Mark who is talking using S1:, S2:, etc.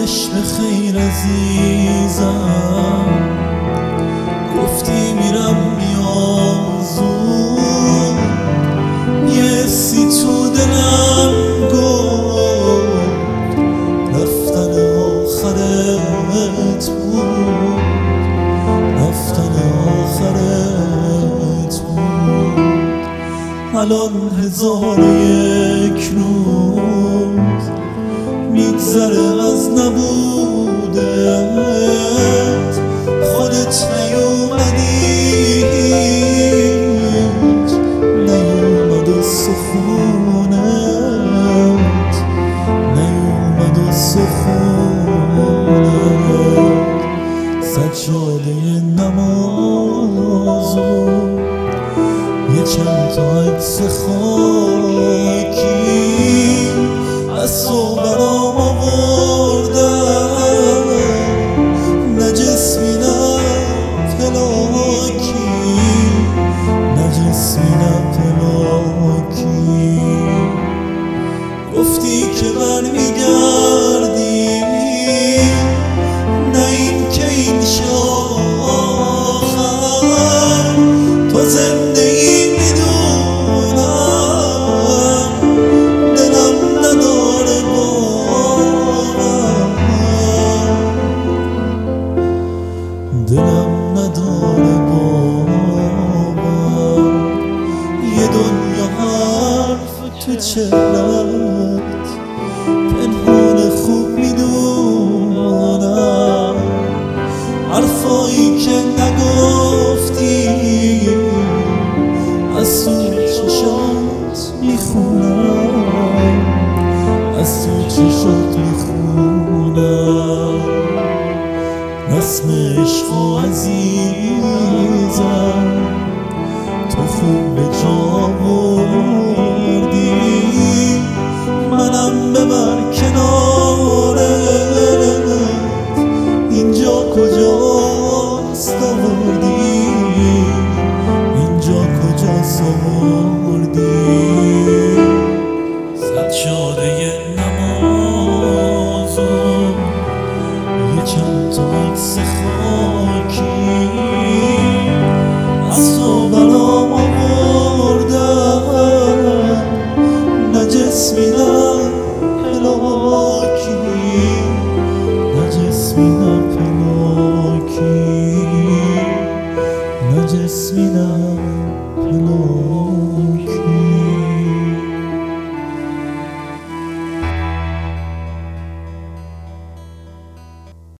S1: شبش به خیر عزیزم، گفتی میرم میام زود، یه حسی تو دلم گفت رفتن آخرت بود، رفتن آخرت بود. الان 1001 روز میگذره از نبودت، خودت نیومدی، نیومد و سخونت، نیومد و سخونت. سجاده نمازو یه چند تا عکس خاکی از تو برام آوردم، نه جسمی نه پلاکی، نه جسمی نه پلاکی. گفتی که برمیگردی، نه این که این آخر، تو زنده ای میدونم، دلم نداره باور، دلم نداره باور. یه دنیا حرف تو چهرت پنهان خوب میدونم، حرفایی که نگفتی از تو چشات میخونم، از تو چشات میخونم. رسم عشق و عزیزم تو خوب به جا بردی، منم ببر کنارت، اینجا کجاست آوردی، اینجا کجاست آوردی.